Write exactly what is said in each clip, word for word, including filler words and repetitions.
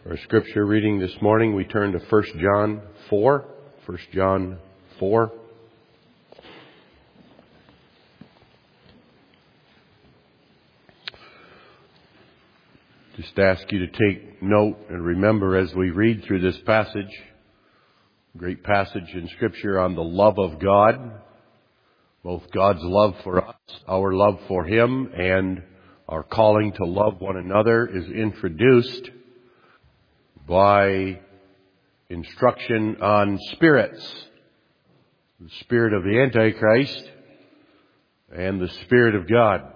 Our scripture reading this morning, we turn to First John four. First John four. Just ask you to take note and remember as we read through this passage, great passage in Scripture on the love of God, both God's love for us, our love for Him, and our calling to love one another is introduced by instruction on spirits, the spirit of the Antichrist and the Spirit of God.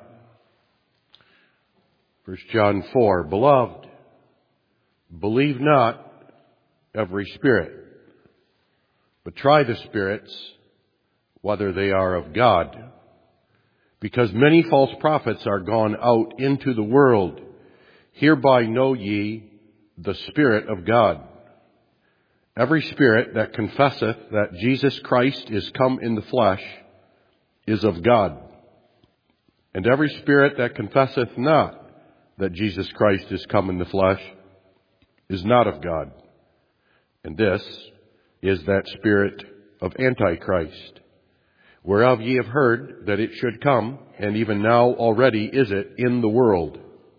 First John four, Beloved, believe not every spirit, but try the spirits, whether they are of God, because many false prophets are gone out into the world. Hereby know ye the Spirit of God. Every spirit that confesseth that Jesus Christ is come in the flesh is of God. And every spirit that confesseth not that Jesus Christ is come in the flesh is not of God. And this is that spirit of Antichrist, whereof ye have heard that it should come, and even now already is it in the world.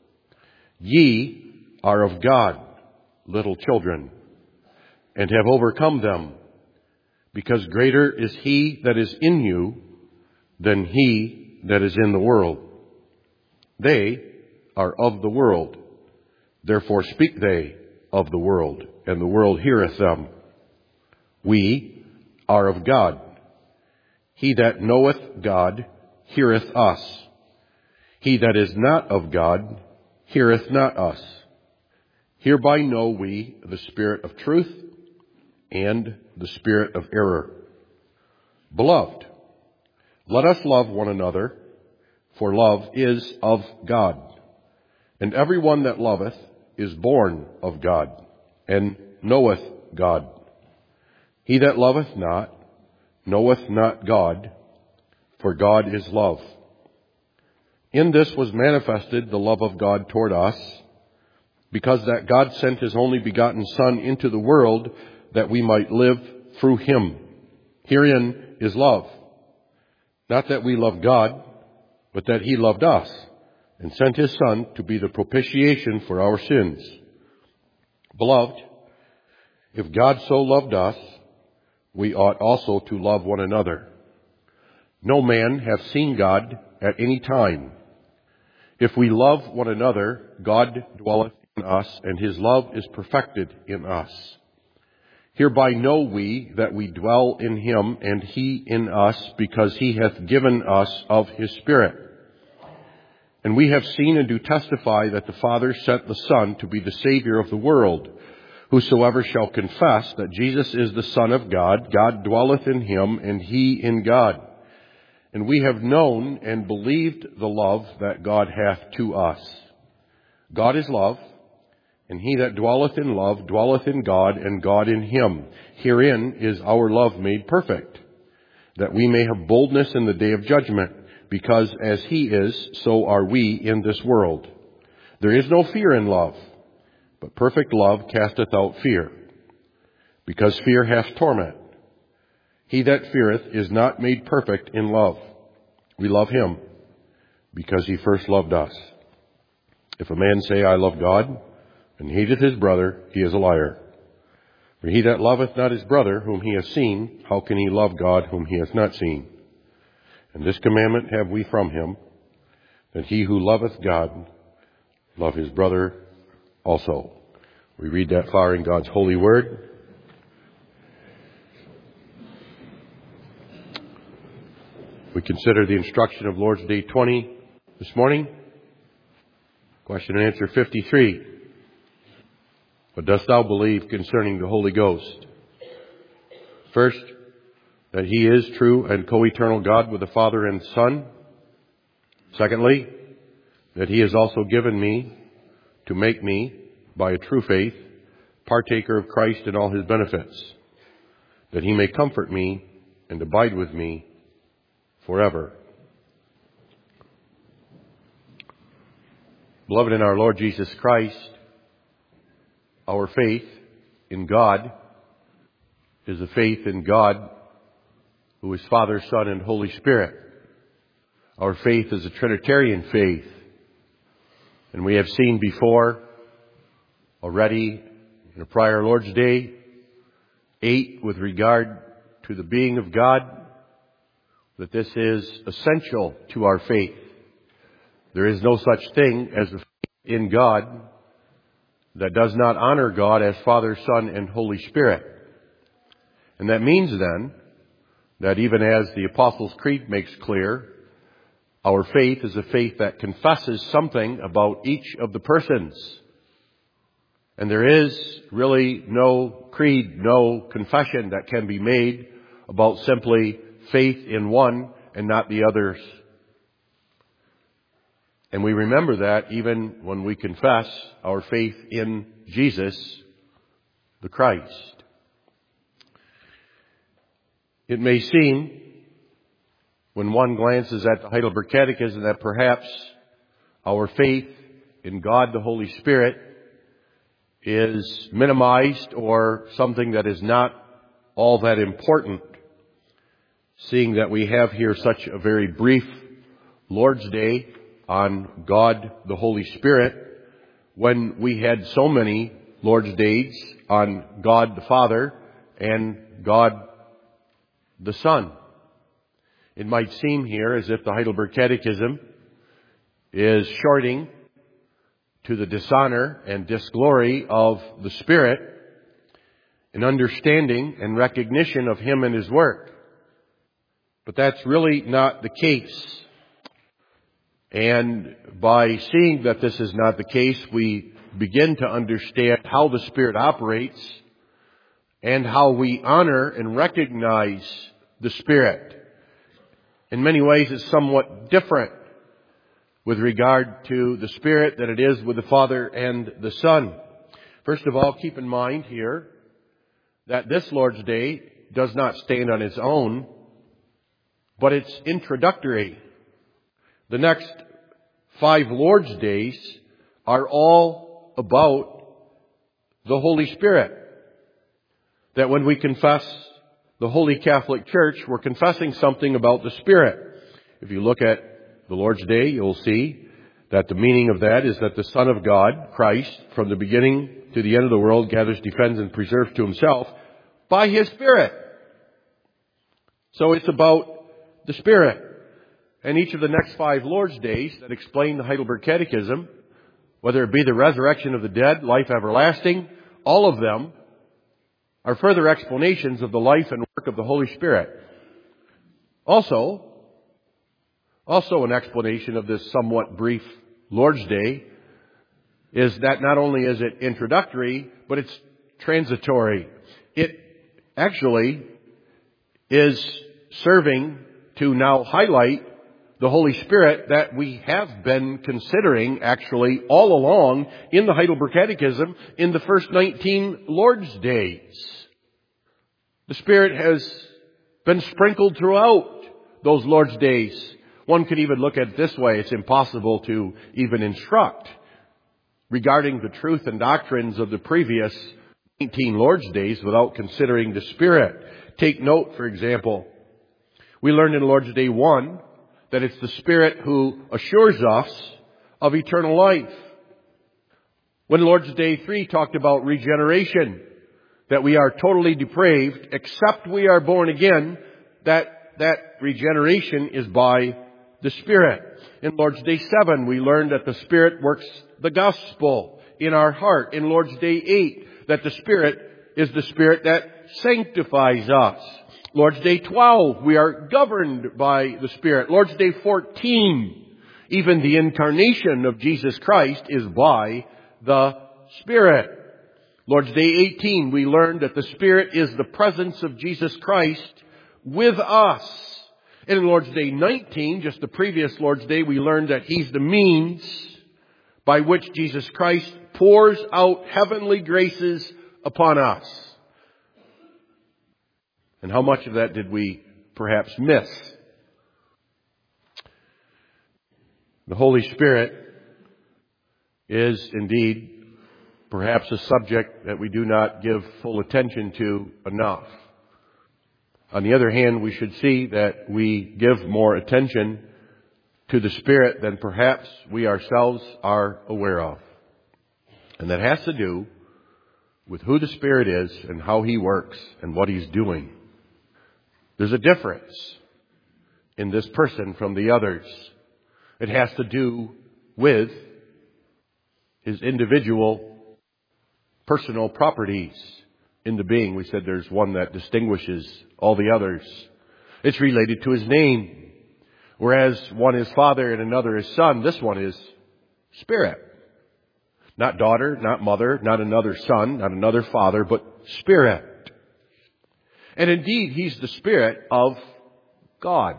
Ye are of God, little children, and have overcome them, because greater is He that is in you than he that is in the world. They are of the world, therefore speak they of the world, and the world heareth them. We are of God. He that knoweth God heareth us. He that is not of God heareth not us. Hereby know we the spirit of truth and the spirit of error. Beloved, let us love one another, for love is of God. And every one that loveth is born of God, and knoweth God. He that loveth not knoweth not God, for God is love. In this was manifested the love of God toward us, because that God sent His only begotten Son into the world that we might live through Him. Herein is love. Not that we love God, but that He loved us and sent His Son to be the propitiation for our sins. Beloved, if God so loved us, we ought also to love one another. No man hath seen God at any time. If we love one another, God dwelleth in us, and His love is perfected in us. Hereby know we that we dwell in Him, and He in us, because He hath given us of His Spirit. And we have seen and do testify that the Father sent the Son to be the Savior of the world. Whosoever shall confess that Jesus is the Son of God, God dwelleth in Him, and He in God. And we have known and believed the love that God hath to us. God is love, and he that dwelleth in love dwelleth in God, and God in him. Herein is our love made perfect, that we may have boldness in the day of judgment, because as He is, so are we in this world. There is no fear in love, but perfect love casteth out fear, because fear hath torment. He that feareth is not made perfect in love. We love Him, because He first loved us. If a man say, I love God, and hateth his brother, he is a liar. For he that loveth not his brother, whom he hath seen, how can he love God, whom he hath not seen? And this commandment have we from Him, that he who loveth God love his brother also. We read that far in God's holy word. We consider the instruction of Lord's Day twenty this morning. Question and answer fifty-three. What dost thou believe concerning the Holy Ghost? First, that He is true and co-eternal God with the Father and Son. Secondly, that He has also given me to make me, by a true faith, partaker of Christ and all His benefits, that He may comfort me and abide with me forever. Beloved in our Lord Jesus Christ, our faith in God is a faith in God who is Father, Son, and Holy Spirit. Our faith is a Trinitarian faith. And we have seen before already in a prior Lord's Day, eight with regard to the being of God, that this is essential to our faith. There is no such thing as a faith in God that does not honor God as Father, Son, and Holy Spirit. And that means then that even as the Apostles' Creed makes clear, our faith is a faith that confesses something about each of the persons. And there is really no creed, no confession that can be made about simply faith in one and not the others. And we remember that even when we confess our faith in Jesus, the Christ. It may seem, when one glances at the Heidelberg Catechism, that perhaps our faith in God the Holy Spirit is minimized or something that is not all that important, seeing that we have here such a very brief Lord's Day on God the Holy Spirit, when we had so many Lord's Days on God the Father and God the Son. It might seem here as if the Heidelberg Catechism is shorting to the dishonor and disglory of the Spirit an understanding and recognition of Him and His work. But that's really not the case. And by seeing that this is not the case, we begin to understand how the Spirit operates and how we honor and recognize the Spirit. In many ways, it's somewhat different with regard to the Spirit than it is with the Father and the Son. First of all, keep in mind here that this Lord's Day does not stand on its own, but it's introductory. The next five Lord's Days are all about the Holy Spirit. That when we confess the Holy Catholic Church, we're confessing something about the Spirit. If you look at the Lord's Day, you'll see that the meaning of that is that the Son of God, Christ, from the beginning to the end of the world, gathers, defends, and preserves to Himself by His Spirit. So it's about the Spirit. And each of the next five Lord's Days that explain the Heidelberg Catechism, whether it be the resurrection of the dead, life everlasting, all of them are further explanations of the life and work of the Holy Spirit. Also, also an explanation of this somewhat brief Lord's Day is that not only is it introductory, but it's transitory. It actually is serving to now highlight the Holy Spirit that we have been considering actually all along in the Heidelberg Catechism in the first nineteen Lord's Days. The Spirit has been sprinkled throughout those Lord's Days. One could even look at it this way. It's impossible to even instruct regarding the truth and doctrines of the previous nineteen Lord's Days without considering the Spirit. Take note, for example, we learned in Lord's Day one that it's the Spirit who assures us of eternal life. When Lord's Day three talked about regeneration, that we are totally depraved except we are born again, that that regeneration is by the Spirit. In Lord's Day seven, we learned that the Spirit works the gospel in our heart. In Lord's Day eight, that the Spirit is the Spirit that sanctifies us. Lord's Day twelve, we are governed by the Spirit. Lord's Day fourteen, even the incarnation of Jesus Christ is by the Spirit. Lord's Day eighteen, we learned that the Spirit is the presence of Jesus Christ with us. And in Lord's Day nineteen, just the previous Lord's Day, we learned that He's the means by which Jesus Christ pours out heavenly graces upon us. And how much of that did we perhaps miss? The Holy Spirit is indeed perhaps a subject that we do not give full attention to enough. On the other hand, we should see that we give more attention to the Spirit than perhaps we ourselves are aware of. And that has to do with who the Spirit is and how He works and what He's doing. There's a difference in this person from the others. It has to do with His individual personal properties in the being. We said there's one that distinguishes all the others. It's related to His name. Whereas one is Father and another is Son, this one is Spirit. Not daughter, not mother, not another son, not another father, but Spirit. And indeed, He's the Spirit of God.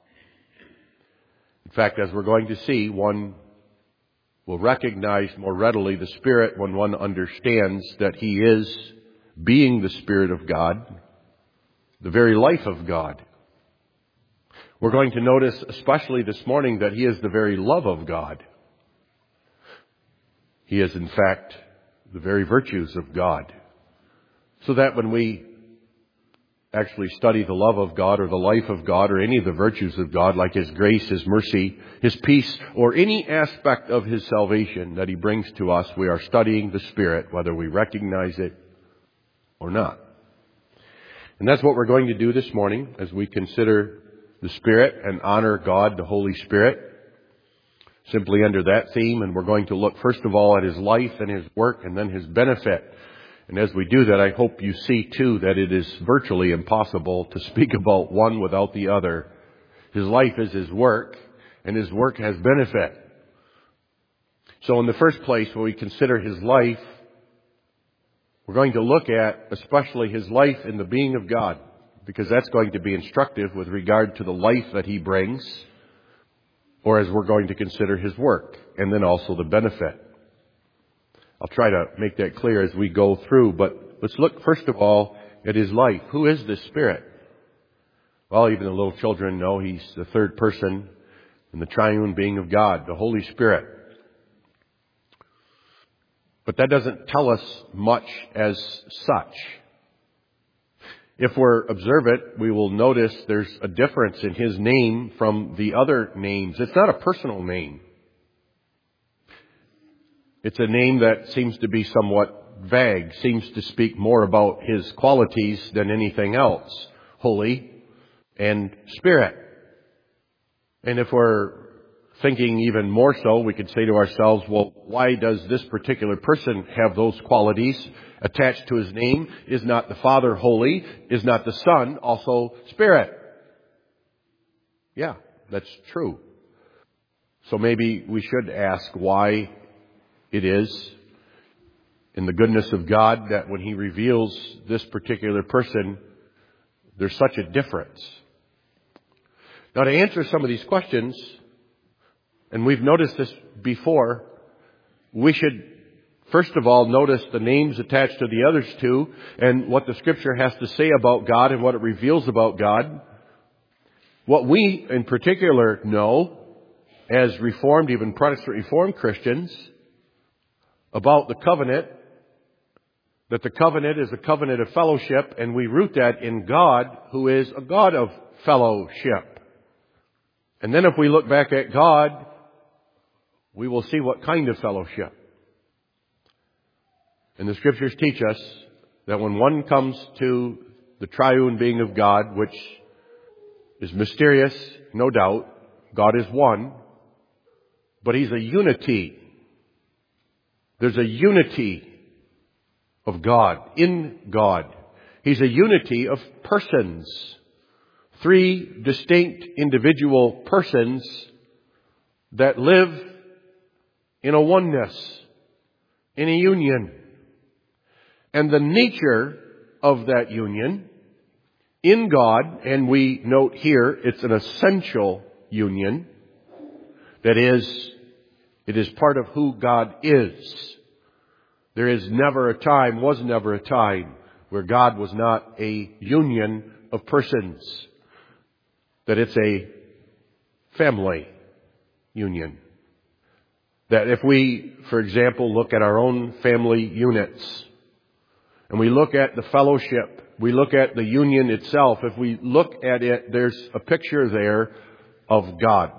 In fact, as we're going to see, one will recognize more readily the Spirit when one understands that He is, being the Spirit of God, the very life of God. We're going to notice, especially this morning, that He is the very love of God. He is, in fact, the very virtues of God. So that when we actually study the love of God or the life of God or any of the virtues of God, like His grace, His mercy, His peace, or any aspect of His salvation that He brings to us, we are studying the Spirit, whether we recognize it or not. And that's what we're going to do this morning as we consider the Spirit and honor God, the Holy Spirit, simply under that theme. And we're going to look first of all at His life and His work and then His benefit. And as we do that, I hope you see too that it is virtually impossible to speak about one without the other. His life is His work, and His work has benefit. So in the first place, when we consider His life, we're going to look at especially His life in the being of God, because that's going to be instructive with regard to the life that He brings, or as we're going to consider His work, and then also the benefit. I'll try to make that clear as we go through, but let's look first of all at His life. Who is this Spirit? Well, even the little children know He's the third person in the triune being of God, the Holy Spirit. But that doesn't tell us much as such. If we're observant, we will notice there's a difference in His name from the other names. It's not a personal name. It's a name that seems to be somewhat vague, seems to speak more about His qualities than anything else. Holy and Spirit. And if we're thinking even more so, we could say to ourselves, well, why does this particular person have those qualities attached to His name? Is not the Father holy? Is not the Son also Spirit? Yeah, that's true. So maybe we should ask why it is in the goodness of God that when He reveals this particular person, there's such a difference. Now, to answer some of these questions, and we've noticed this before, we should first of all notice the names attached to the others two and what the Scripture has to say about God and what it reveals about God. What we in particular know as Reformed, even Protestant Reformed Christians, about the covenant, that the covenant is a covenant of fellowship, and we root that in God, who is a God of fellowship. And then if we look back at God, we will see what kind of fellowship. And the Scriptures teach us that when one comes to the triune being of God, which is mysterious, no doubt, God is one, but He's a unity. There's a unity of God, in God. He's a unity of persons. Three distinct individual persons that live in a oneness, in a union. And the nature of that union in God, and we note here it's an essential union, that is, it is part of who God is. There is never a time, was never a time, where God was not a union of persons. That it's a family union. That if we, for example, look at our own family units, and we look at the fellowship, we look at the union itself, if we look at it, there's a picture there of God.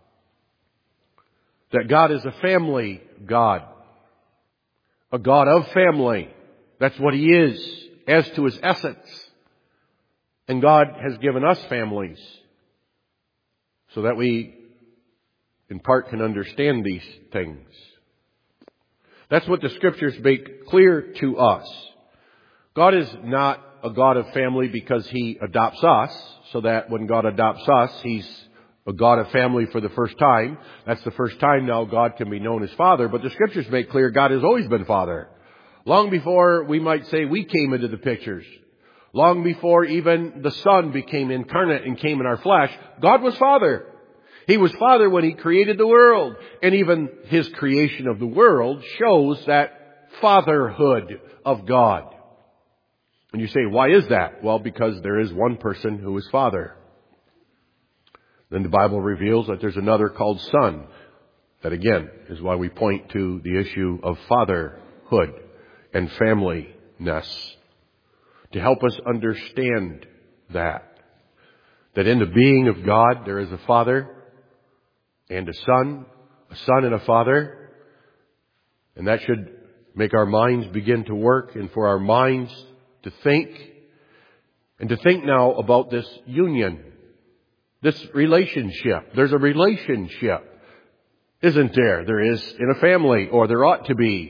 That God is a family God. A God of family. That's what He is, as to His essence. And God has given us families so that we, in part, can understand these things. That's what the Scriptures make clear to us. God is not a God of family because He adopts us, so that when God adopts us, He's a God of family for the first time. That's the first time now God can be known as Father. But the Scriptures make clear God has always been Father. Long before we might say we came into the pictures. Long before even the Son became incarnate and came in our flesh, God was Father. He was Father when He created the world. And even His creation of the world shows that fatherhood of God. And you say, why is that? Well, because there is one person who is Father. Then the Bible reveals that there's another called Son. That again is why we point to the issue of fatherhood and familyness. To help us understand that. That in the being of God there is a Father and a Son, a Son and a Father. And that should make our minds begin to work, and for our minds to think. And to think now about this union. This relationship. There's a relationship, isn't there? There is in a family, or there ought to be.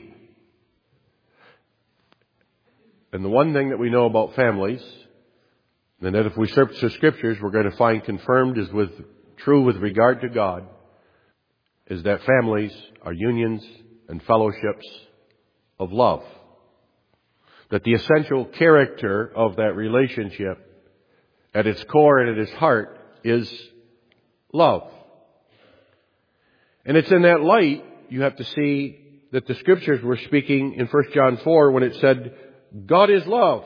And the one thing that we know about families, and that if we search the Scriptures we're going to find confirmed is with true with regard to God, is that families are unions and fellowships of love. That the essential character of that relationship, at its core and at its heart, is love. And it's in that light you have to see that the Scriptures were speaking in First John four when it said, God is love.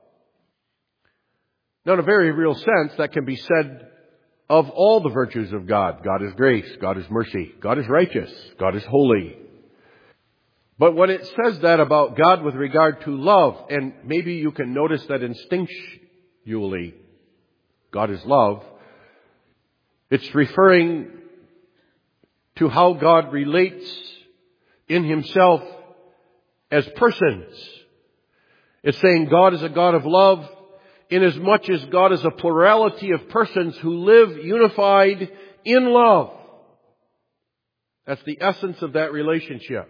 Now, in a very real sense, that can be said of all the virtues of God. God is grace. God is mercy. God is righteous. God is holy. But when it says that about God with regard to love, and maybe you can notice that instinctually, God is love, it's referring to how God relates in Himself as persons. It's saying God is a God of love inasmuch as God is a plurality of persons who live unified in love. That's the essence of that relationship.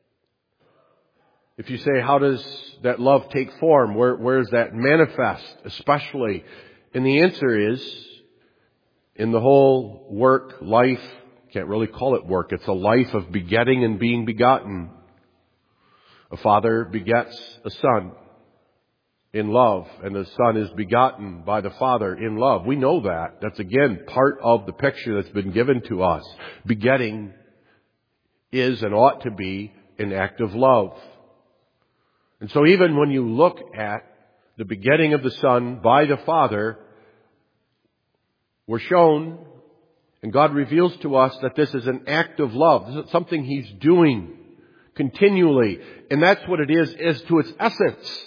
If you say, how does that love take form? Where, where does that manifest, especially? And the answer is, in the whole work, life, can't really call it work, it's a life of begetting and being begotten. A father begets a son in love, and the Son is begotten by the Father in love. We know that. That's again part of the picture that's been given to us. Begetting is and ought to be an act of love. And so even when you look at the begetting of the Son by the Father, we're shown, and God reveals to us that this is an act of love. This is something He's doing continually. And that's what it is, as to its essence.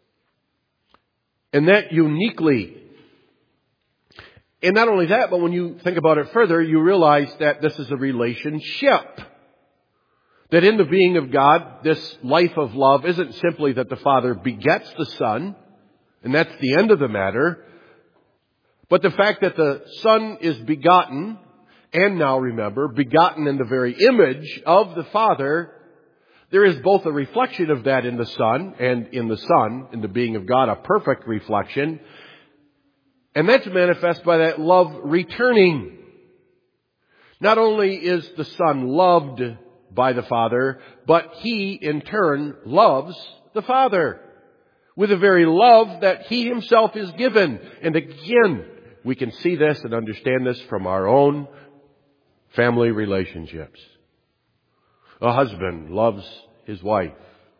And that uniquely. And not only that, but when you think about it further, you realize that this is a relationship. That in the being of God, this life of love isn't simply that the Father begets the Son, and that's the end of the matter, but the fact that the Son is begotten, and now remember, begotten in the very image of the Father. There is both a reflection of that in the Son, and in the Son, in the being of God, a perfect reflection. And that's manifest by that love returning. Not only is the Son loved by the Father, but He in turn loves the Father with a very love that He Himself is given. And again, we can see this and understand this from our own family relationships. A husband loves his wife.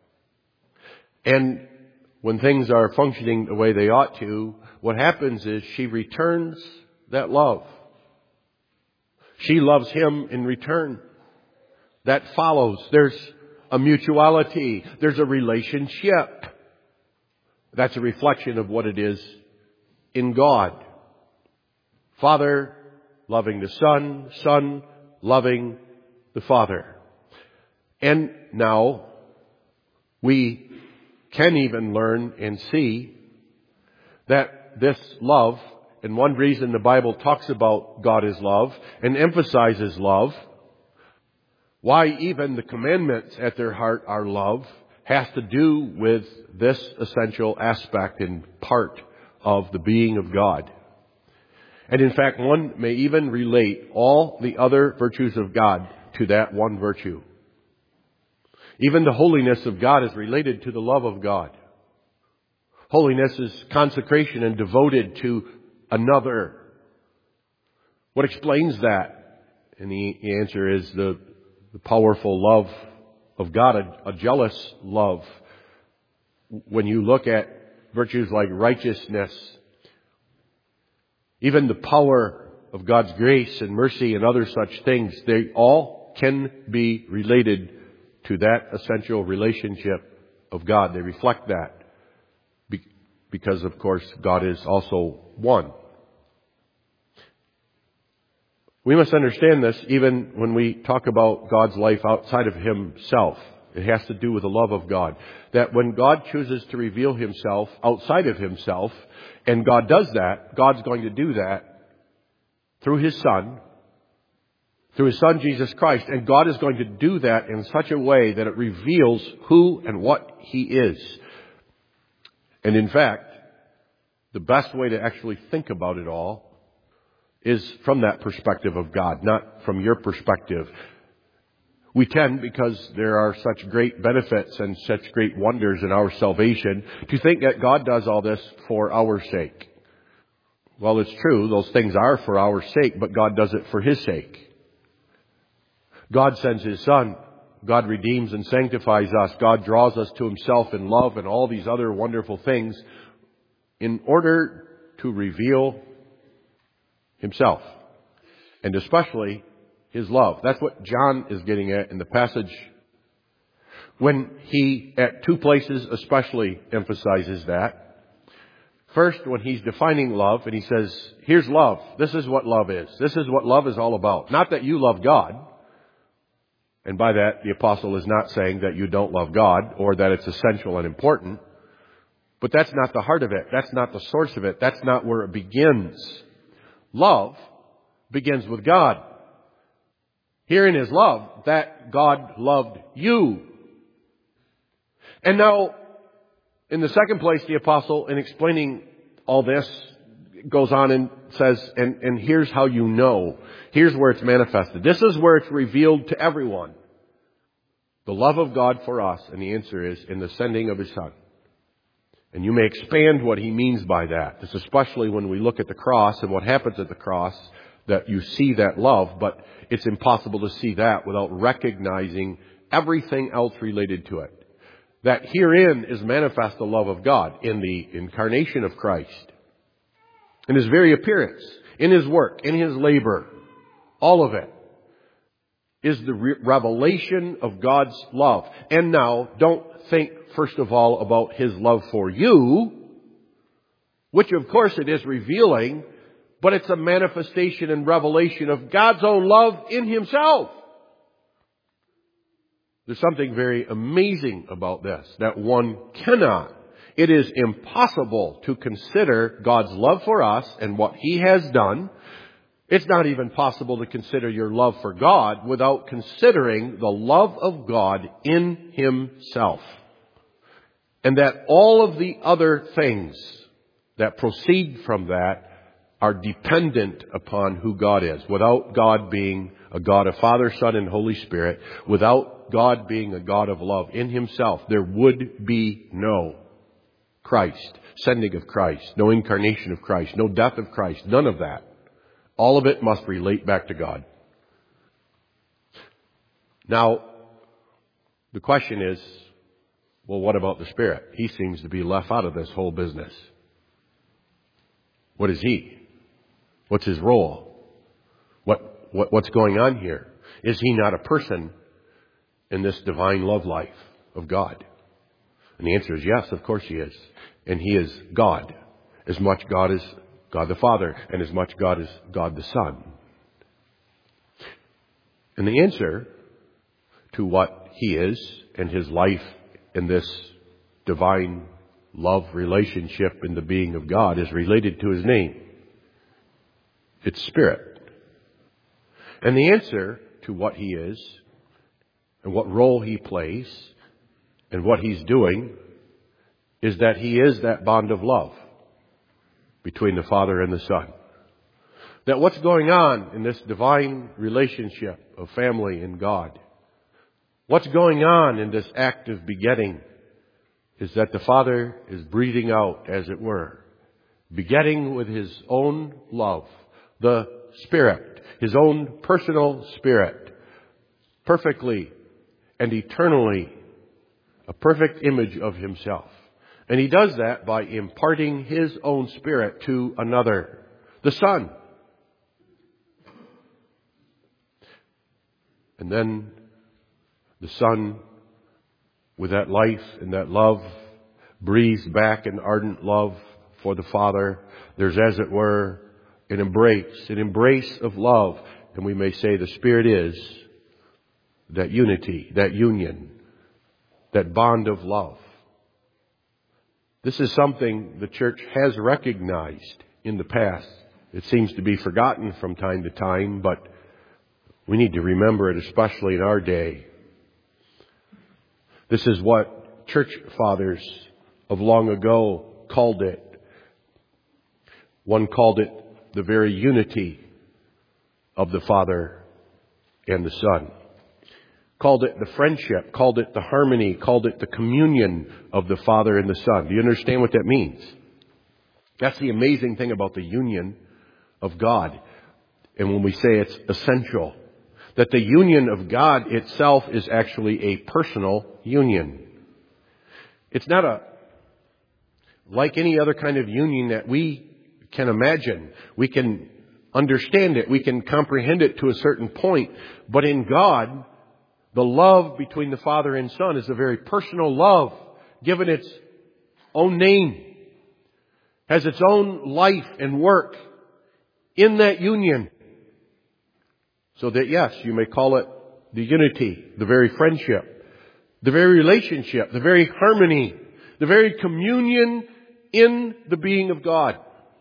And when things are functioning the way they ought to, what happens is she returns that love. She loves him in return. that follows. There's a mutuality. There's a relationship. That's a reflection of what it is in God. Father loving the Son, Son loving the Father. And now we can even learn and see that this love, and one reason the Bible talks about God is love and emphasizes love, why even the commandments at their heart are love, has to do with this essential aspect and part of the being of God. And in fact, one may even relate all the other virtues of God to that one virtue. Even the holiness of God is related to the love of God. Holiness is consecration and devoted to another. What explains that? And the answer is the, the powerful love of God, a, a jealous love. When you look at virtues like righteousness, even the power of God's grace and mercy and other such things, they all can be related to that essential relationship of God. They reflect that because, of course, God is also one. We must understand this even when we talk about God's life outside of Himself. It has to do with the love of God. That when God chooses to reveal Himself outside of Himself, and God does that, God's going to do that through His Son, through His Son Jesus Christ. And God is going to do that in such a way that it reveals who and what He is. And in fact, the best way to actually think about it all is from that perspective of God, not from your perspective. We tend, because there are such great benefits and such great wonders in our salvation, to think that God does all this for our sake. Well, it's true, those things are for our sake, but God does it for His sake. God sends His Son. God redeems and sanctifies us. God draws us to Himself in love and all these other wonderful things in order to reveal Himself, and especially His love. That's what John is getting at in the passage when he, at two places especially, emphasizes that. First, when he's defining love, and he says, here's love. This is what love is. This is what love is all about. Not that you love God. And by that, the apostle is not saying that you don't love God or that it's essential and important. But that's not the heart of it. That's not the source of it. That's not where it begins. Love begins with God. Herein is love, that God loved you. And now, in the second place, the apostle, in explaining all this, goes on and says, and, and here's how you know. Here's where it's manifested. This is where it's revealed to everyone. The love of God for us, and the answer is in the sending of His Son. And you may expand what he means by that. This especially when we look at the cross and what happens at the cross, that you see that love, but it's impossible to see that without recognizing everything else related to it. That herein is manifest the love of God in the incarnation of Christ. In His very appearance, in His work, in His labor, all of it is the re- revelation of God's love. And now, don't think first of all about His love for you, which of course it is revealing, but it's a manifestation and revelation of God's own love in Himself. There's something very amazing about this, that one cannot. It is impossible to consider God's love for us and what He has done. It's not even possible to consider your love for God without considering the love of God in Himself. And that all of the other things that proceed from that are dependent upon who God is. Without God being a God of Father, Son, and Holy Spirit, without God being a God of love in Himself, there would be no Christ, sending of Christ, no incarnation of Christ, no death of Christ, none of that. All of it must relate back to God. Now, the question is, well, what about the Spirit? He seems to be left out of this whole business. What is He? What's His role? What, what what's going on here? Is He not a person in this divine love life of God? And the answer is yes, of course He is. And He is God. As much God as God the Father, and as much God as God the Son. And the answer to what He is and His life in this divine love relationship in the being of God is related to His name. It's Spirit. And the answer to what He is and what role He plays and what He's doing is that He is that bond of love between the Father and the Son. That what's going on in this divine relationship of family and God, what's going on in this act of begetting, is that the Father is breathing out, as it were, begetting with His own love, the Spirit, His own personal Spirit, perfectly and eternally, a perfect image of Himself. And He does that by imparting His own Spirit to another, the Son. And then the Son, with that life and that love, breathes back an ardent love for the Father. There's, as it were, an embrace, an embrace of love. And we may say the Spirit is that unity, that union, that bond of love. This is something the church has recognized in the past. It seems to be forgotten from time to time, but we need to remember it, especially in our day. This is what church fathers of long ago called it. One called it the very unity of the Father and the Son. Called it the friendship, called it the harmony, called it the communion of the Father and the Son. Do you understand what that means? That's the amazing thing about the union of God. And when we say it's essential, that the union of God itself is actually a personal union. It's not a, like any other kind of union that we can imagine. We can understand it. We can comprehend it to a certain point. But in God, the love between the Father and Son is a very personal love, given its own name, has its own life and work in that union. So that, yes, you may call it the unity, the very friendship, the very relationship, the very harmony, the very communion in the being of God.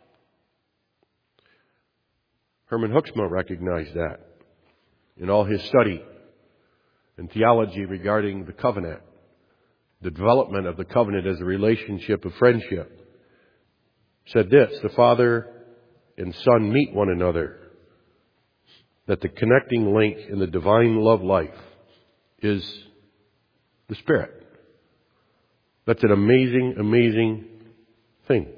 Herman Hoeksma recognized that in all his study and theology regarding the covenant, the development of the covenant as a relationship of friendship. Said this: the Father and Son meet one another, that the connecting link in the divine love life is the Spirit. That's an amazing, amazing thing.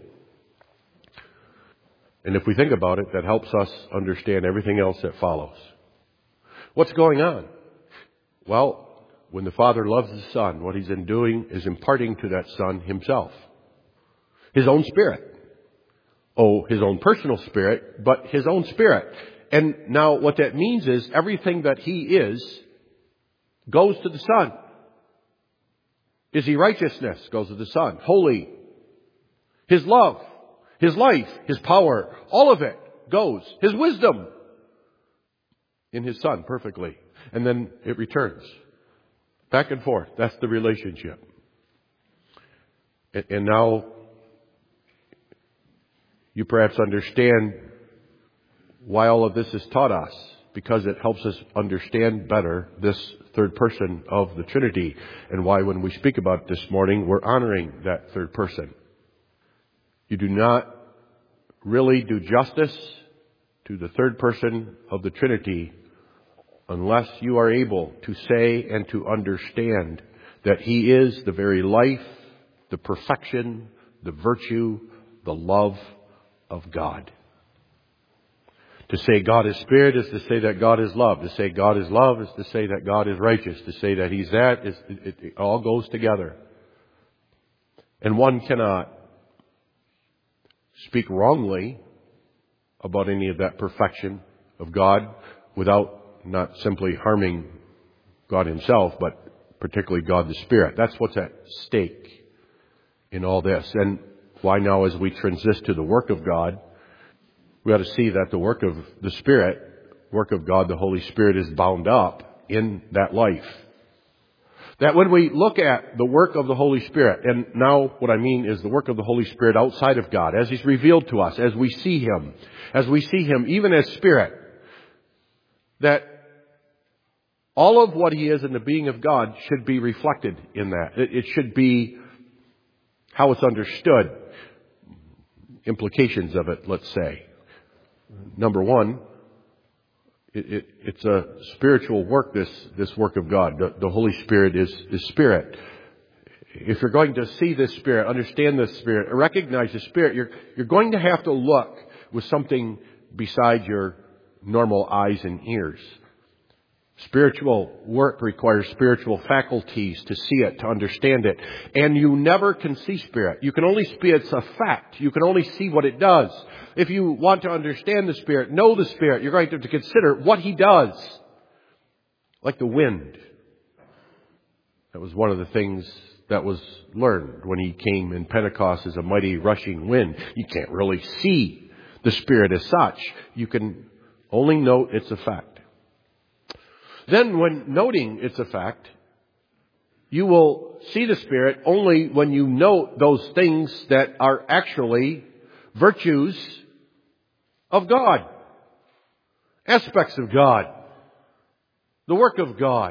And if we think about it, that helps us understand everything else that follows. What's going on? Well, when the Father loves the Son, what He's doing is imparting to that Son Himself. His own Spirit. Oh, His own personal Spirit, but His own Spirit. And now what that means is everything that He is goes to the Son. Is He righteousness? Goes to the Son. Holy. His love, His life, His power, all of it goes. His wisdom in His Son perfectly. And then it returns. Back and forth. That's the relationship. And, and now you perhaps understand why all of this is taught us, because it helps us understand better this third person of the Trinity, and why when we speak about it this morning, we're honoring that third person. You do not really do justice to the third person of the Trinity unless you are able to say and to understand that He is the very life, the perfection, the virtue, the love of God. To say God is Spirit is to say that God is love. To say God is love is to say that God is righteous. To say that He's that, is, it, it all goes together. And one cannot speak wrongly about any of that perfection of God without not simply harming God himself, but particularly God the Spirit. That's what's at stake in all this. And why now, as we transition to the work of God, we ought to see that the work of the Spirit, work of God, the Holy Spirit, is bound up in that life. That when we look at the work of the Holy Spirit, and now what I mean is the work of the Holy Spirit outside of God, as he's revealed to us, as we see him, as we see him even as Spirit, that all of what he is in the being of God should be reflected in that. It, it should be how it's understood. Implications of it, let's say. Number one, it, it, it's a spiritual work, this, this work of God. The, the Holy Spirit is, is Spirit. If you're going to see this Spirit, understand this Spirit, recognize the Spirit, you're, you're going to have to look with something besides your normal eyes and ears. Spiritual work requires spiritual faculties to see it, to understand it. And you never can see Spirit. You can only see its effect. You can only see what it does. If you want to understand the Spirit, know the Spirit, you're going to have to consider what he does. Like the wind. That was one of the things that was learned when he came in Pentecost as a mighty rushing wind. You can't really see the Spirit as such. You can only note its effect. Then when noting its effect, you will see the Spirit only when you note those things that are actually virtues of God. Aspects of God. The work of God.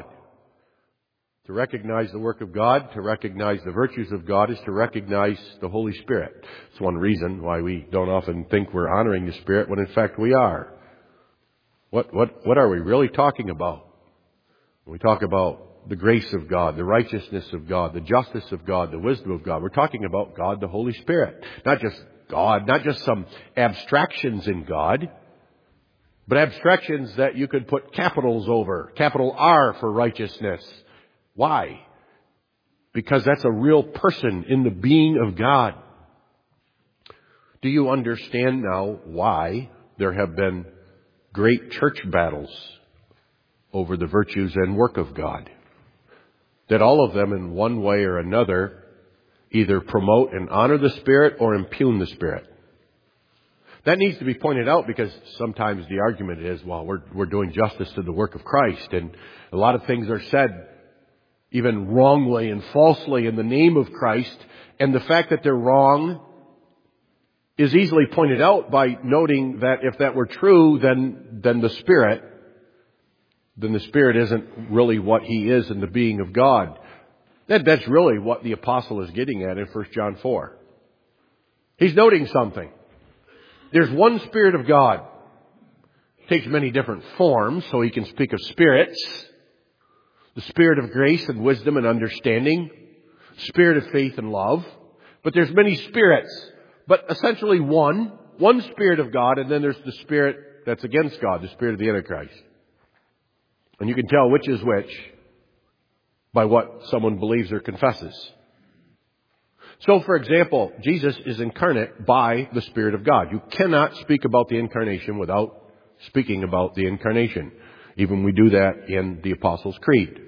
To recognize the work of God, to recognize the virtues of God, is to recognize the Holy Spirit. It's one reason why we don't often think we're honoring the Spirit when in fact we are. What, what, what are we really talking about? When we talk about the grace of God, the righteousness of God, the justice of God, the wisdom of God, we're talking about God, the Holy Spirit. Not just God, not just some abstractions in God, but abstractions that you could put capitals over. Capital R for righteousness. Why? Because that's a real person in the being of God. Do you understand now why there have been great church battles over the virtues and work of God? That all of them in one way or another either promote and honor the Spirit or impugn the Spirit. That needs to be pointed out because sometimes the argument is, well, we're, we're doing justice to the work of Christ, and a lot of things are said even wrongly and falsely in the name of Christ, and the fact that they're wrong is easily pointed out by noting that if that were true, then, then the Spirit then the Spirit isn't really what he is in the being of God. That, that's really what the apostle is getting at in First John four. He's noting something. There's one Spirit of God. It takes many different forms, so he can speak of spirits. The Spirit of grace and wisdom and understanding. Spirit of faith and love. But there's many spirits. But essentially one. One Spirit of God, and then there's the Spirit that's against God, the Spirit of the Antichrist. And you can tell which is which by what someone believes or confesses. So, for example, Jesus is incarnate by the Spirit of God. You cannot speak about the incarnation without speaking about the incarnation. Even we do that in the Apostles' Creed.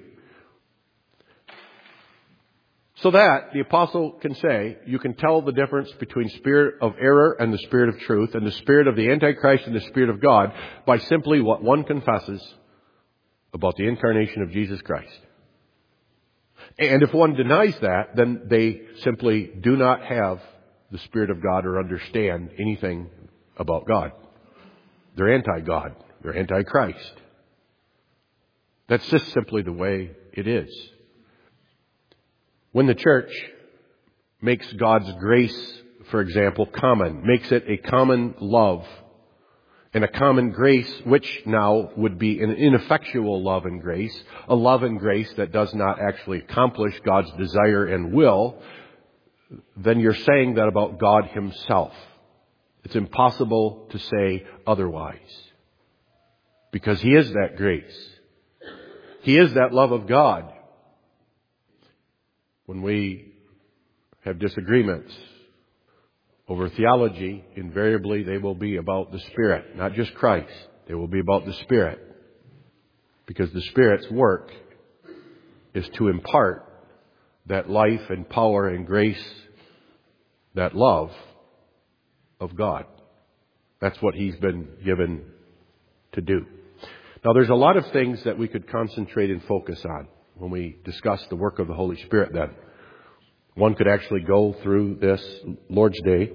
So that the apostle can say, you can tell the difference between spirit of error and the spirit of truth, and the spirit of the Antichrist and the Spirit of God, by simply what one confesses about the incarnation of Jesus Christ. And if one denies that, then they simply do not have the Spirit of God or understand anything about God. They're anti-God. They're anti-Christ. That's just simply the way it is. When the church makes God's grace, for example, common, makes it a common love, and a common grace, which now would be an ineffectual love and grace, a love and grace that does not actually accomplish God's desire and will, then you're saying that about God himself. It's impossible to say otherwise. Because he is that grace. He is that love of God. When we have disagreements over theology, invariably they will be about the Spirit, not just Christ. They will be about the Spirit. Because the Spirit's work is to impart that life and power and grace, that love of God. That's what He's been given to do. Now, there's a lot of things that we could concentrate and focus on when we discuss the work of the Holy Spirit then. One could actually go through this Lord's Day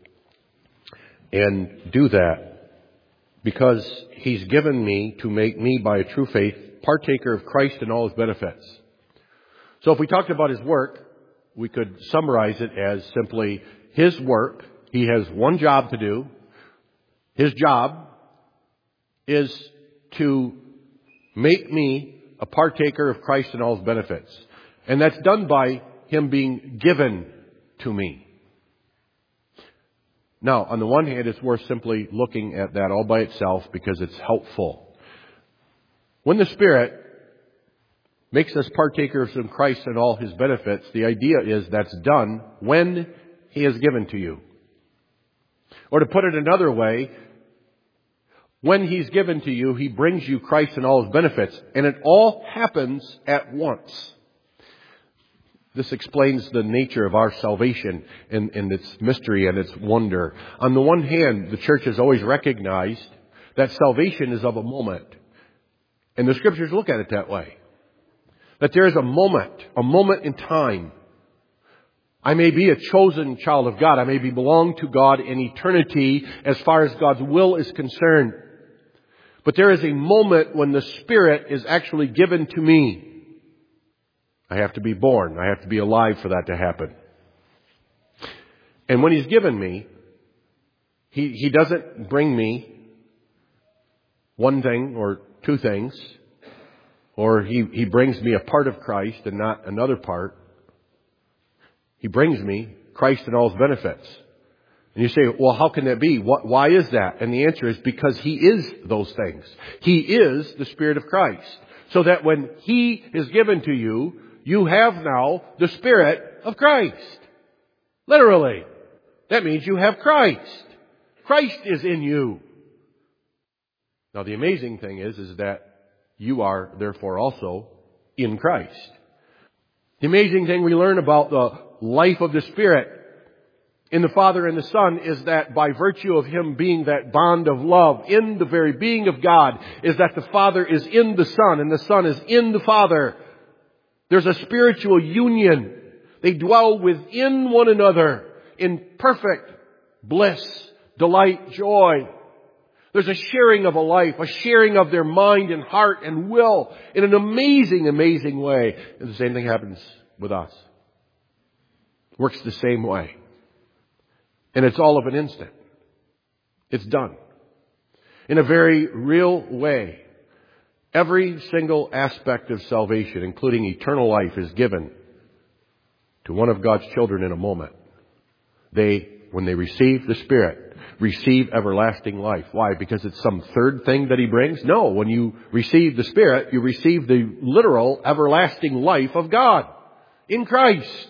and do that because He's given me to make me, by a true faith, partaker of Christ and all His benefits. So if we talked about His work, we could summarize it as simply His work. He has one job to do. His job is to make me a partaker of Christ and all His benefits. And that's done by Him being given to me. Now, on the one hand, it's worth simply looking at that all by itself because it's helpful. When the Spirit makes us partakers of Christ and all His benefits, the idea is that's done when He is given to you. Or to put it another way, when He's given to you, He brings you Christ and all His benefits. And it all happens at once. This explains the nature of our salvation and, and its mystery and its wonder. On the one hand, the church has always recognized that salvation is of a moment. And the Scriptures look at it that way. That there is a moment, a moment in time. I may be a chosen child of God. I may be belong to God in eternity as far as God's will is concerned. But there is a moment when the Spirit is actually given to me. I have to be born. I have to be alive for that to happen. And when He's given me, He, he doesn't bring me one thing or two things. Or he, he brings me a part of Christ and not another part. He brings me Christ and all His benefits. And you say, well, how can that be? What, why is that? And the answer is because He is those things. He is the Spirit of Christ. So that when He is given to you, you have now the Spirit of Christ. Literally. That means you have Christ. Christ is in you. Now the amazing thing is, is that you are therefore also in Christ. The amazing thing we learn about the life of the Spirit in the Father and the Son is that by virtue of Him being that bond of love in the very being of God, is that the Father is in the Son and the Son is in the Father. There's a spiritual union. They dwell within one another in perfect bliss, delight, joy. There's a sharing of a life, a sharing of their mind and heart and will in an amazing, amazing way. And the same thing happens with us. Works the same way. And it's all of an instant. It's done. In a very real way. Every single aspect of salvation, including eternal life, is given to one of God's children in a moment. They, when they receive the Spirit, receive everlasting life. Why? Because it's some third thing that He brings? No, when you receive the Spirit, you receive the literal everlasting life of God in Christ.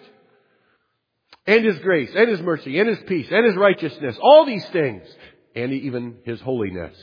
And His grace, and His mercy, and His peace, and His righteousness. All these things. And even His holiness.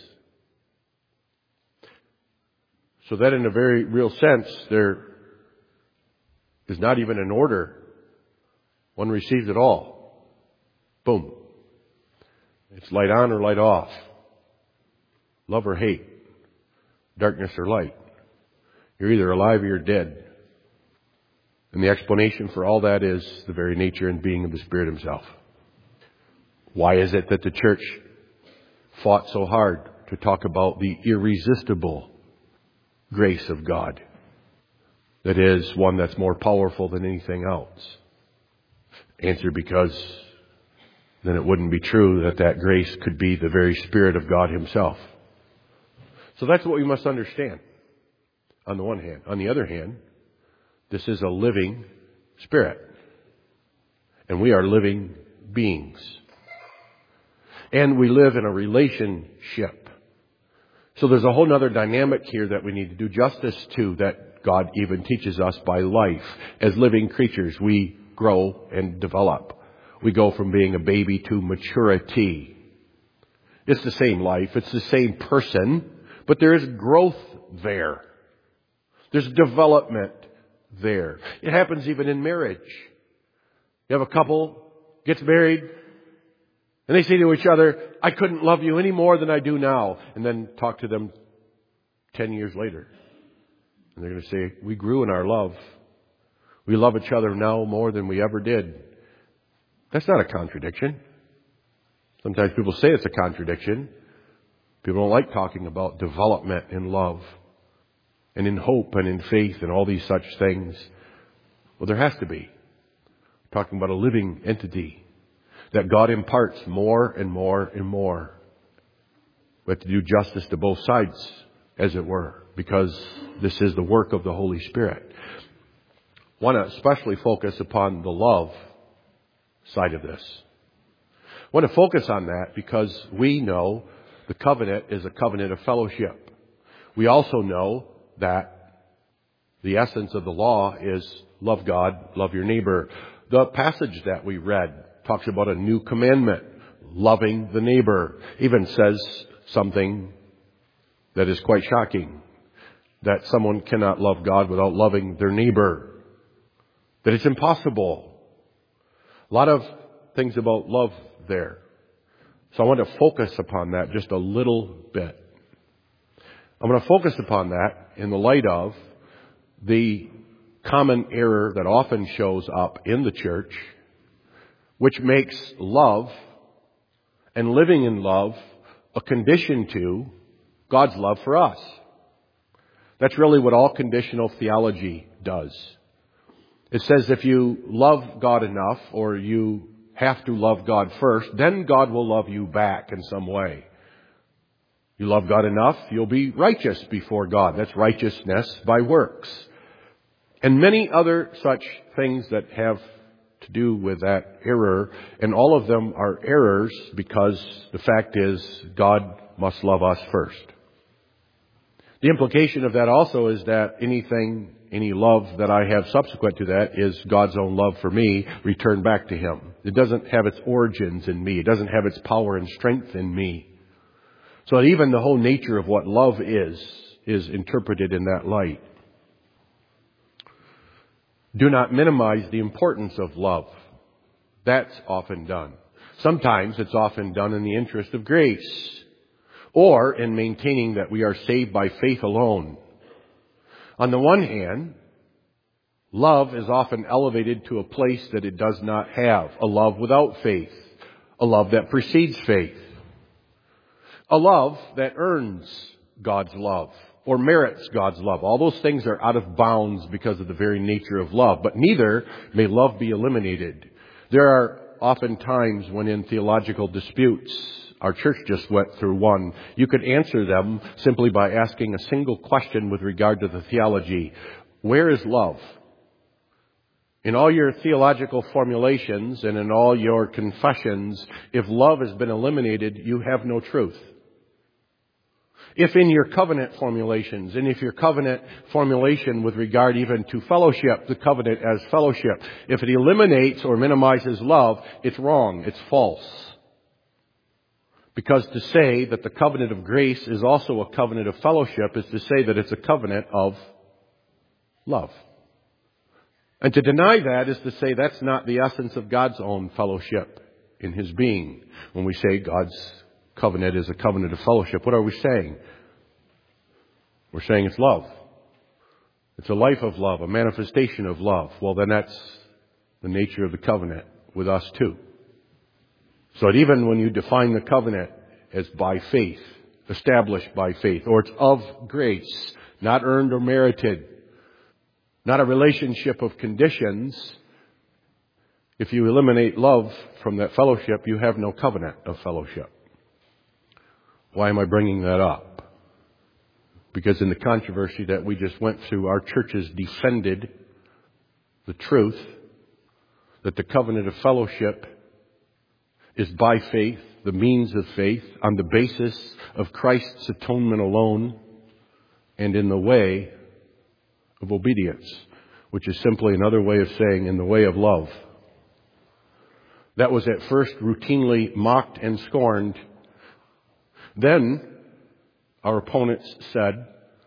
So that in a very real sense, there is not even an order. One receives it all. Boom. It's light on or light off. Love or hate. Darkness or light. You're either alive or you're dead. And the explanation for all that is the very nature and being of the Spirit Himself. Why is it that the church fought so hard to talk about the irresistible grace of God? That is one that's more powerful than anything else. Answer, because then it wouldn't be true that that grace could be the very Spirit of God Himself. So that's what we must understand on the one hand. On the other hand, this is a living Spirit. And we are living beings. And we live in a relationship. So there's a whole other dynamic here that we need to do justice to, that God even teaches us by life. As living creatures, we grow and develop. We go from being a baby to maturity. It's the same life. It's the same person. But there is growth there. There's development there. It happens even in marriage. You have a couple, gets married, and they say to each other, I couldn't love you any more than I do now. And then talk to them ten years later. And they're going to say, we grew in our love. We love each other now more than we ever did. That's not a contradiction. Sometimes people say it's a contradiction. People don't like talking about development in love and in hope and in faith and all these such things. Well, there has to be. We're talking about a living entity that God imparts more and more and more. We have to do justice to both sides, as it were, because this is the work of the Holy Spirit. I want to especially focus upon the love side of this. I want to focus on that because we know the covenant is a covenant of fellowship. We also know that the essence of the law is love God, love your neighbor. The passage that we read talks about a new commandment, loving the neighbor. Even says something that is quite shocking, that someone cannot love God without loving their neighbor. That it's impossible. A lot of things about love there. So I want to focus upon that just a little bit. I'm going to focus upon that in the light of the common error that often shows up in the church, which makes love and living in love a condition to God's love for us. That's really what all conditional theology does. It says if you love God enough, or you have to love God first, then God will love you back in some way. You love God enough, you'll be righteous before God. That's righteousness by works. And many other such things that have to do with that error. And all of them are errors because the fact is God must love us first. The implication of that also is that anything, any love that I have subsequent to that is God's own love for me returned back to Him. It doesn't have its origins in me. It doesn't have its power and strength in me. So even the whole nature of what love is, is interpreted in that light. Do not minimize the importance of love. That's often done. Sometimes it's often done in the interest of grace, or in maintaining that we are saved by faith alone. On the one hand, love is often elevated to a place that it does not have. A love without faith. A love that precedes faith. A love that earns God's love or merits God's love. All those things are out of bounds because of the very nature of love. But neither may love be eliminated. There are often times when in theological disputes, our church just went through one, you could answer them simply by asking a single question with regard to the theology. Where is love? In all your theological formulations and in all your confessions, if love has been eliminated, you have no truth. If in your covenant formulations, and if your covenant formulation with regard even to fellowship, the covenant as fellowship, if it eliminates or minimizes love, it's wrong, it's false. Because to say that the covenant of grace is also a covenant of fellowship is to say that it's a covenant of love. And to deny that is to say that's not the essence of God's own fellowship in His being. When we say God's covenant is a covenant of fellowship, what are we saying? We're saying it's love. It's a life of love, a manifestation of love. Well, then that's the nature of the covenant with us too. So that even when you define the covenant as by faith, established by faith, or it's of grace, not earned or merited, not a relationship of conditions, if you eliminate love from that fellowship, you have no covenant of fellowship. Why am I bringing that up? Because in the controversy that we just went through, our churches defended the truth that the covenant of fellowship is by faith, the means of faith, on the basis of Christ's atonement alone, and in the way of obedience, which is simply another way of saying in the way of love. That was at first routinely mocked and scorned. Then our opponents said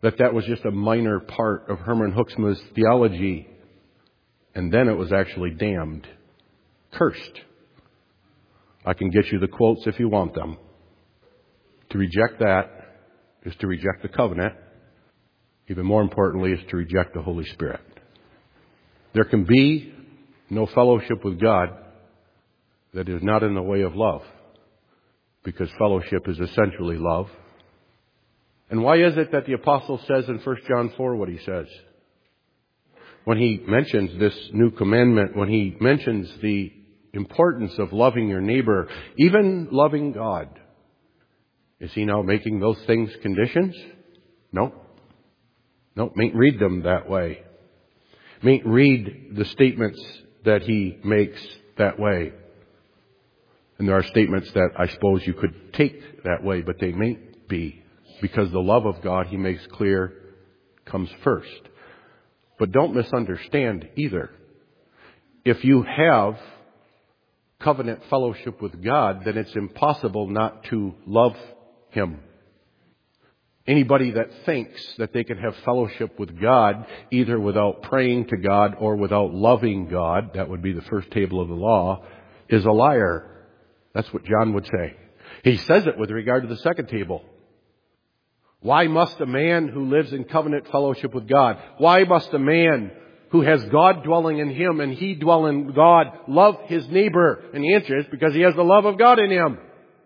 that that was just a minor part of Herman Hoeksma's theology, and then it was actually damned, cursed. I can get you the quotes if you want them. To reject that is to reject the covenant. Even more importantly, is to reject the Holy Spirit. There can be no fellowship with God that is not in the way of love, because fellowship is essentially love. And why is it that the apostle says in First John four what he says? When he mentions this new commandment, when he mentions the importance of loving your neighbor, even loving God, is he now making those things conditions? No. No, mayn't read them that way. Mayn't read the statements that he makes that way. And there are statements that I suppose you could take that way, but they mayn't be. Because the love of God, he makes clear, comes first. But don't misunderstand either. If you have covenant fellowship with God, then it's impossible not to love him. Anybody that thinks that they can have fellowship with God either without praying to God or without loving God, that would be the first table of the law, is a liar. That's what John would say. He says it with regard to the second table. Why must a man who lives in covenant fellowship with God, why must a man who has God dwelling in him and he dwell in God love his neighbor? And the answer is because he has the love of God in him.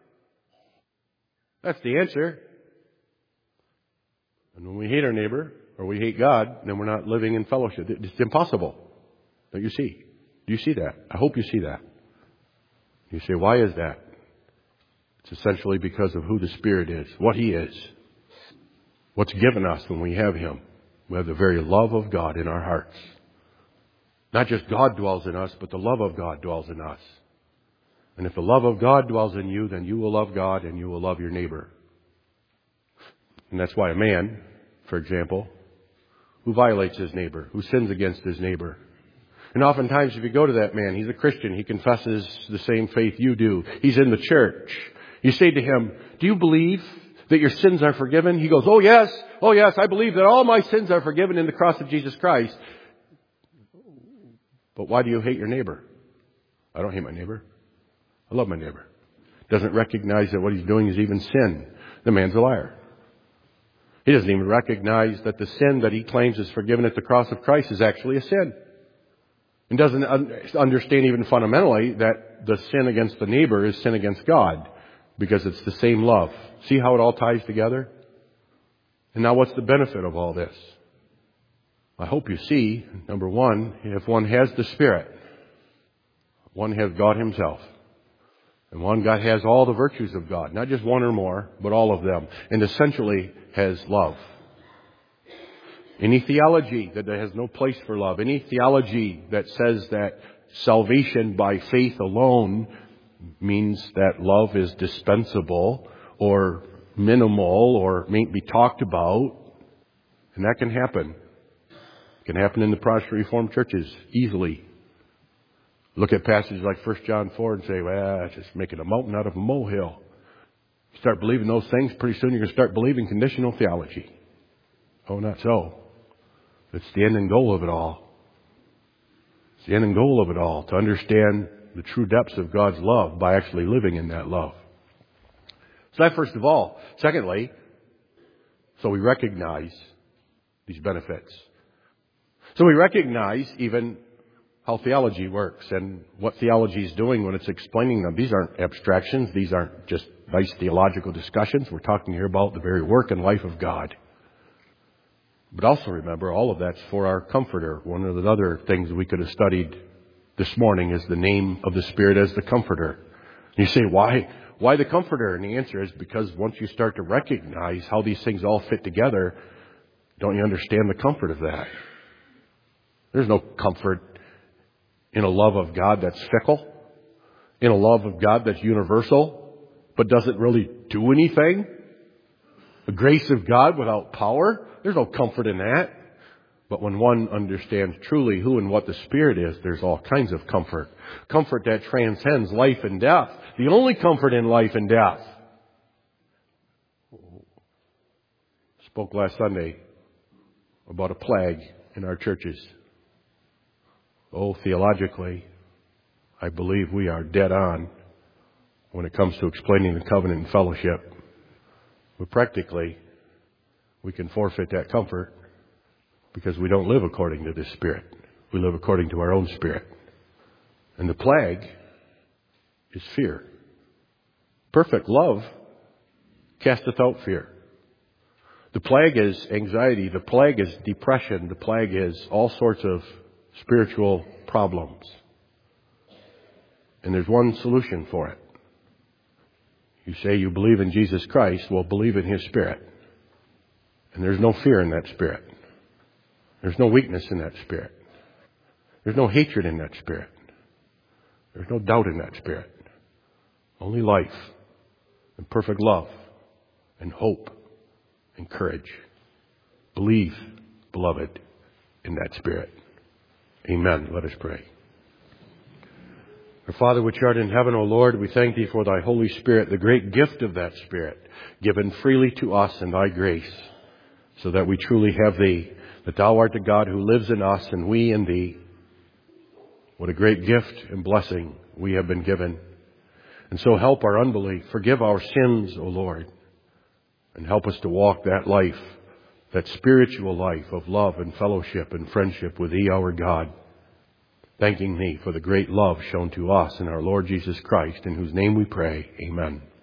That's the answer. And when we hate our neighbor or we hate God, then we're not living in fellowship. It's impossible. Don't you see? Do you see that? I hope you see that. You say, why is that? It's essentially because of who the Spirit is, what he is. What's given us when we have him? We have the very love of God in our hearts. Not just God dwells in us, but the love of God dwells in us. And if the love of God dwells in you, then you will love God and you will love your neighbor. And that's why a man, for example, who violates his neighbor, who sins against his neighbor. And oftentimes if you go to that man, he's a Christian, he confesses the same faith you do. He's in the church. You say to him, do you believe that your sins are forgiven? He goes, oh yes, oh yes, I believe that all my sins are forgiven in the cross of Jesus Christ. But why do you hate your neighbor? I don't hate my neighbor. I love my neighbor. Doesn't recognize that what he's doing is even sin. The man's a liar. He doesn't even recognize that the sin that he claims is forgiven at the cross of Christ is actually a sin. And doesn't understand even fundamentally that the sin against the neighbor is sin against God. Because it's the same love. See how it all ties together? And now what's the benefit of all this? I hope you see, number one, if one has the Spirit, one has God himself. And one God has all the virtues of God. Not just one or more, but all of them. And essentially has love. Any theology that has no place for love, any theology that says that salvation by faith alone means that love is dispensable or minimal or mayn't be talked about. And that can happen. It can happen in the Protestant Reformed churches easily. Look at passages like First John four and say, well, it's just making a mountain out of a molehill. You start believing those things, pretty soon you're going to start believing conditional theology. Oh, not so. It's the end and goal of it all. It's the end and goal of it all, to understand the true depths of God's love by actually living in that love. So that first of all. Secondly, so we recognize these benefits. So we recognize even how theology works and what theology is doing when it's explaining them. These aren't abstractions. These aren't just nice theological discussions. We're talking here about the very work and life of God. But also remember, all of that's for our comforter. One of the other things we could have studied this morning is the name of the Spirit as the Comforter. And you say, why? Why the Comforter? And the answer is because once you start to recognize how these things all fit together, don't you understand the comfort of that? There's no comfort in a love of God that's fickle, in a love of God that's universal, but doesn't really do anything. The grace of God without power, there's no comfort in that. But when one understands truly who and what the Spirit is, there's all kinds of comfort. Comfort that transcends life and death. The only comfort in life and death. Spoke last Sunday about a plague in our churches. Oh, theologically, I believe we are dead on when it comes to explaining the covenant and fellowship. But practically, we can forfeit that comfort because we don't live according to this Spirit. We live according to our own spirit. And the plague is fear. Perfect love casteth out fear. The plague is anxiety. The plague is depression. The plague is all sorts of spiritual problems. And there's one solution for it. You say you believe in Jesus Christ, well, believe in His Spirit. And there's no fear in that Spirit. There's no weakness in that Spirit. There's no hatred in that Spirit. There's no doubt in that Spirit. Only life and perfect love and hope and courage. Believe, beloved, in that Spirit. Amen. Let us pray. Our Father which art in heaven, O Lord, we thank Thee for Thy Holy Spirit, the great gift of that Spirit, given freely to us in Thy grace, so that we truly have Thee, that Thou art the God who lives in us and we in Thee. What a great gift and blessing we have been given. And so help our unbelief. Forgive our sins, O Lord, and help us to walk that life, that spiritual life of love and fellowship and friendship with Thee, our God, thanking Thee for the great love shown to us in our Lord Jesus Christ, in whose name we pray. Amen.